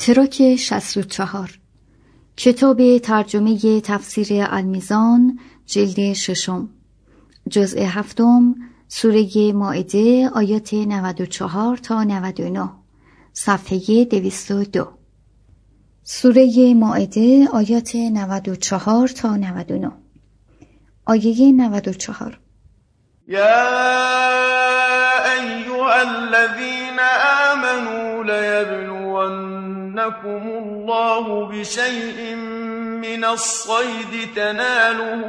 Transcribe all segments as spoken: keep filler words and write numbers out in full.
تراک شصت و چهار، کتاب ترجمه تفسیر المیزان، جلد ششم، جزء هفتم، سوره مائده، آیات نود و چهار تا نود و نه، صفحه دویست و دو. سوره مائده، آیات نود و چهار تا نود و نه. آیه نود و چهار: یا ایها الذین آمنوا لیبلونکم الله بشیء من الصید تناله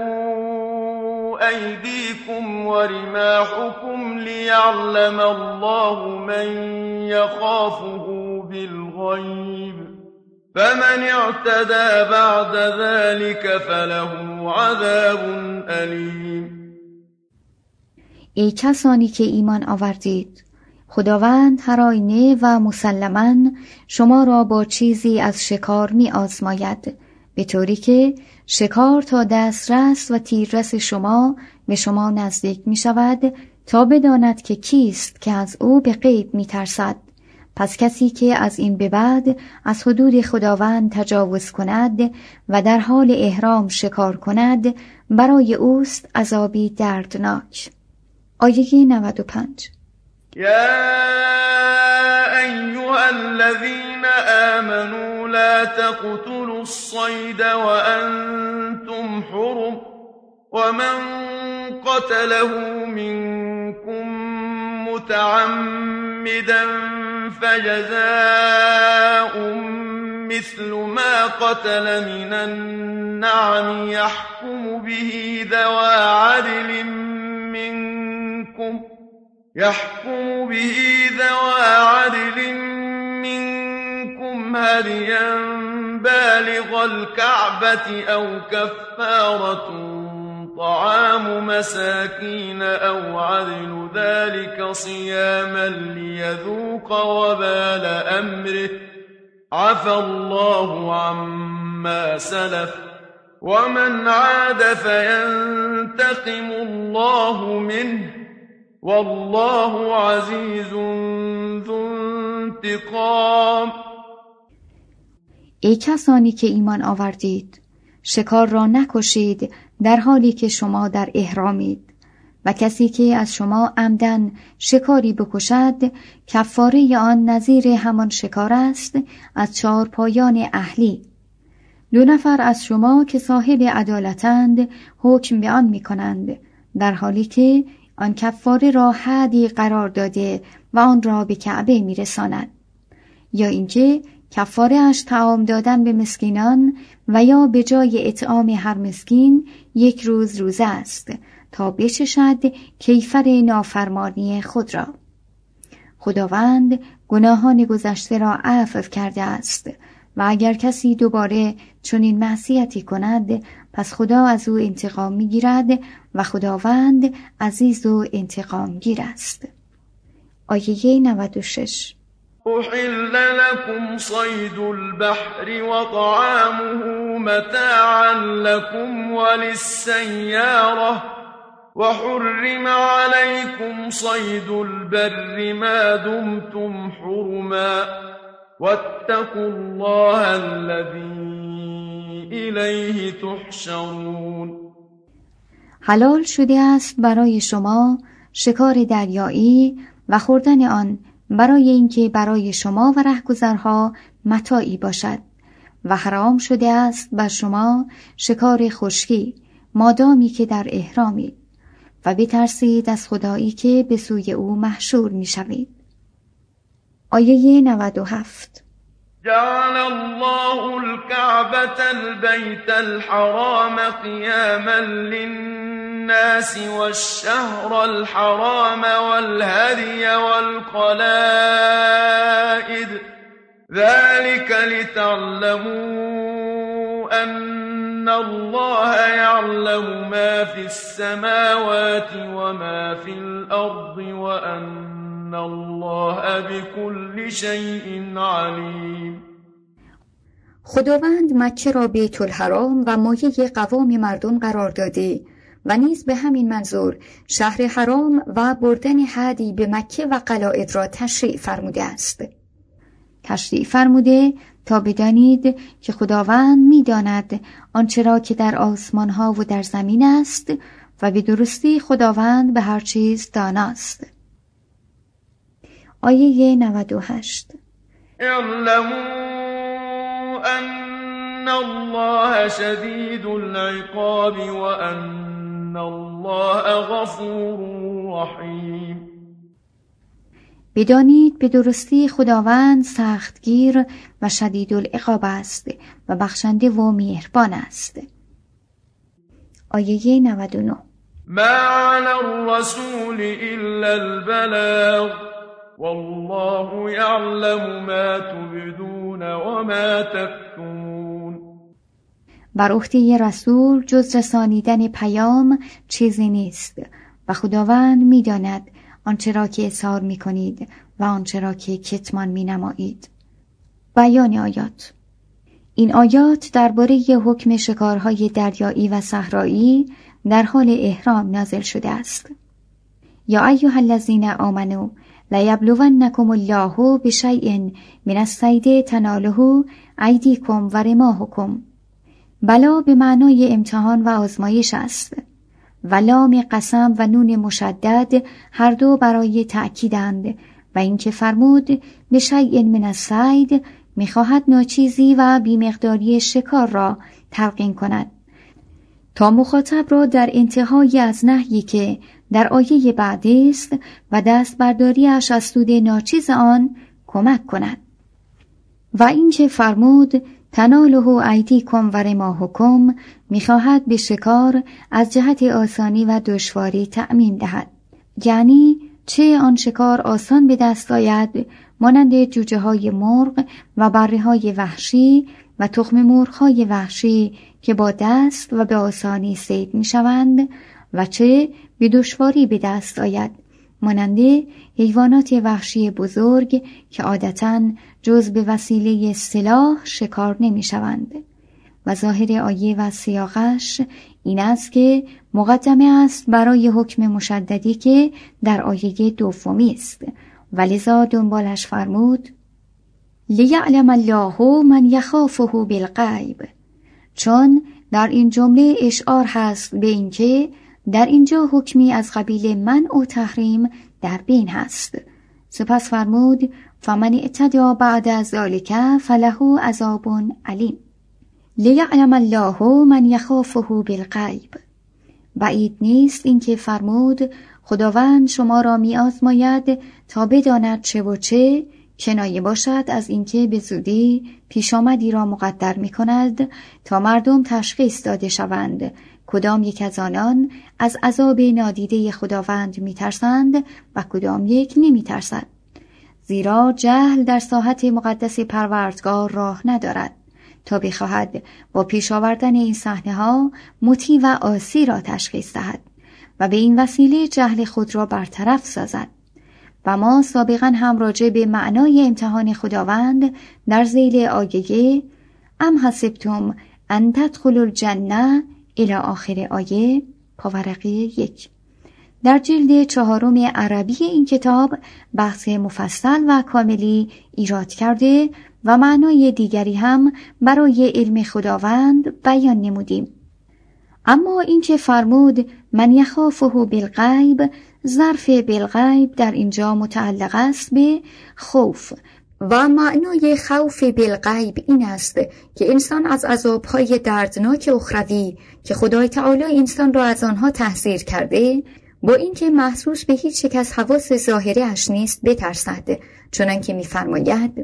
ایدیکم ورماحکم لیعلم الله من یخافه بالغیب فمن اعتدى بعد ذلك فله عذاب ألیم. ای کسانی که ایمان آوردید، خداوند هر آینه و مسلماً شما را با چیزی از شکار می آزماید، به طوری که شکار تا دسترس و تیررس شما به شما نزدیک می شود تا بداند که کیست که از او به غیب می ترسد. پس کسی که از این به بعد از حدود خداوند تجاوز کند و در حال احرام شکار کند، برای اوست عذابی دردناک. آیه نود و پنج: یا ایها الذین آمنوا لا تقتلوا الصید وانتم حرم ومن قتله منكم متعمدا فجزاء مثل ما قتل من النعم يحكم به ذوى عدل منكم يحكم به ذوى عدل منكم هديا بالغ الكعبة أو كفارة طعام مساكين أو عدل ذلك صياما ليذوق وبال أمره عفى الله عما سلف ومن عاد فينتقم الله منه والله عزيز ذو انتقام. ای کسانی که ایمان آوردید، شکار را نکشید در حالی که شما در احرامید، و کسی که از شما عمدن شکاری بکشد کفاره آن نظیر همان شکار است از چهار پایان اهلی. دو نفر از شما که صاحب عدالتند حکم به آن می کنند، در حالی که آن کفاره را حدی قرار داده و آن را به کعبه می رساند، یا اینکه کفاره اش طعام دادن به مسکینان و یا به جای اطعام هر مسکین یک روز روزه است تا بچشد کیفر نافرمانی خود را. خداوند گناهان گذشته را عفو کرده است و اگر کسی دوباره چنین معصیتی کند، پس خدا از او انتقام می‌گیرد و خداوند عزیز و انتقام گیر است. آیه نود و شش: أحل لكم صيد البحر وطعامه متاعا لكم وللسيارة وحرم عليكم صيد البر ما دمتم حرما واتقوا الله الذي إليه تحشرون. حلال شده است برای شما شکار دریایی و خوردن آن برای اینکه برای شما و رهگذرها متاعی باشد، و حرام شده است بر شما شکار خشکی مادامی که در احرامید، و بترسید از خدایی که به سوی او محشور می شوید. آیه نود و هفت: جعل الله الكعبة البيت الحرام قياما للناس والشهر الحرام والهدي والقلائد ذلك لتعلموا أن الله يعلم ما في السماوات وما في الأرض وأن الله بكل شيء عليم. خداوند مکه را بیت الحرام و مایه قوام مردم قرار داده و نیز به همین منظور شهر حرام و بردن هدی به مکه و قلائد را تشریع فرموده است. تشریع فرموده تا بدانید که خداوند می‌داند آنچه را که در آسمان‌ها و در زمین است و به درستی خداوند به هر چیز داناست. آیه نود و هشت. اعلموا ان الله شدید العقاب و ان الله غفور رحیم. بدانید به درستی خداوند سختگیر و شدید العقاب است و بخشنده و مهربان است. آیه نود و نه. ما علی الرسول الا البلاغ والله یعلم ما تبدون و ما تکتمون. بر عهده رسول جز رسانیدن پیام چیزی نیست و خداوند می‌داند آنچه را که اظهار می‌کنید و آنچه را که کتمان می‌نمایید. بیان آیات. این آیات درباره حکم شکارهای دریایی و صحرایی در حال احرام نازل شده است. یا ایها الذین آمنوا لیبلونکم الله بشیء من الصید تناله ایدیکم و رماحکم. بلا به معنای امتحان و آزمایش است و لام قسم و نون مشدد هر دو برای تأکیدند و اینکه فرمود به شیء من الصید می‌خواهد ناچیزی و بیمقداری شکار را تلقین کند تا مخاطب را در انتهای از نهیی که در آیه بعد است و دست برداریش از سود ناچیز آن کمک کند. و اینکه فرمود تناله ایدیکم و رماحکم می‌خواهد به شکار از جهت آسانی و دشواری تعمیم دهد، یعنی چه آن شکار آسان به دست آید مانند جوجه های مرغ و بره های وحشی و تخم مرغ های وحشی که با دست و به آسانی صید می شوند و چه به دشواری به دست آید مانند حیوانات وحشی بزرگ که عادتاً جز به وسیله سلاح شکار نمی شوند. و ظاهر آیه و سیاقش این است که مقدمه است برای حکم مشددی که در آیه دومی است و لذا دنبالش فرمود لیعلم الله من یخافه بالغیب، چون در این جمله اشعار هست به اینکه در اینجا حکمی از قبیل منع و تحریم در بین هست. سپس فرمود فمن اعتدی بعد ذلک فله عذاب علیم. لیعلم الله من یخافه بالغیب. بعید نیست اینکه فرمود خداوند شما را می آزماید تا بداند چه و چه کنایه باشد از اینکه به زودی پیش آمدی را مقدر می کند تا مردم تشخیص داده شوند کدام یک از آنان از عذاب نادیده خداوند می ترسند و کدام یک نمی ترسند. زیرا جهل در ساحت مقدس پروردگار راه ندارد تا بخواهد با پیش آوردن این صحنه ها مطیع و عاصی را تشخیص دهد و به این وسیله جهل خود را برطرف سازد. و ما سابقا هم راجع به معنای امتحان خداوند در ذیل آیه ام حسبتم ان تدخلوا الجنه الی آخر آیه پاورقی یک در جلد چهارم عربی این کتاب بحث مفصل و کاملی ایراد کرده و معنای دیگری هم برای علم خداوند بیان نمودیم. اما این که فرمود من یخافه بالغیب، ظرف بالغیب در اینجا متعلق است به خوف و معنای خوف بالغیب این است که انسان از عذابهای دردناک اخروی که خدای تعالی انسان را از آنها تحذیر کرده با اینکه محسوس به هیچ یک از حواس ظاهره اش نیست بترسد، چنانکه می‌فرماید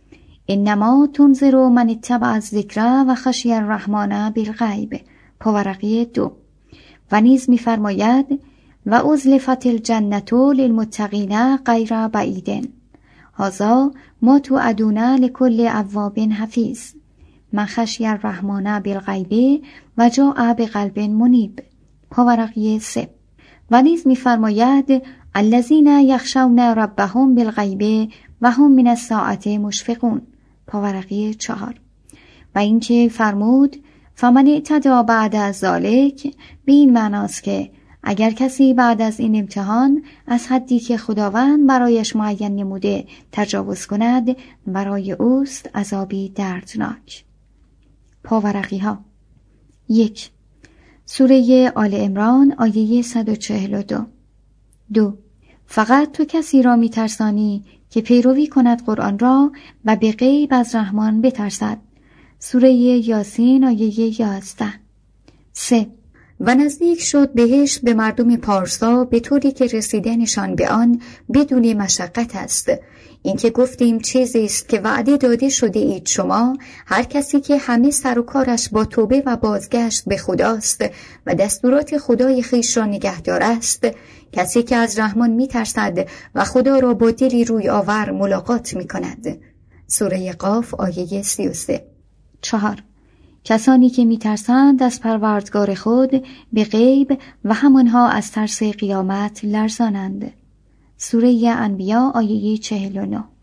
انما تنذر من اتبع الذکر و خشی الرحمن بالغیب پاورقی دو. و نیز می‌فرماید و ازلفت الجنة للمتقین غیر بعید هذا ما توعدون لكل اواب حفیظ من خشی الرحمن بالغیب و جاء بقلب منیب پاورقی سه. و نیز می‌فرماید الذین یخشون ربهم بالغیب و هم من الساعة مشفقون پاورقی چهار. و اینکه فرمود فمن اعتدی بعد از ذلک به این معناست که اگر کسی بعد از این امتحان از حدی که خداوند برایش معین نموده تجاوز کند، برای اوست عذابی دردناک. پاورقی ها. یک. سوره آل عمران آیه صد و چهل و دو. دو. فقط تو کسی را می ترسانی که پیروی کند قرآن را و به غیب از رحمان بترسد. سوره یاسین آیه یازده. سه. و نزدیک شد بهشت به مردم پارسا به طوری که رسیدنشان به آن بدون مشقت است. این که گفتیم چیزی است که وعده داده شده اید شما، هر کسی که همه سر و کارش با توبه و بازگشت به خداست و دستورات خدای خویش را نگهدار است، کسی که از رحمان می ترسد و خدا را با دلی روی آور ملاقات می کند. سوره قاف آیه سی و سه. چهار. کسانی که می ترسند از پروردگار خود به غیب و همانها از ترس قیامت لرزانند. سوره انبیا آیه چهل و نه.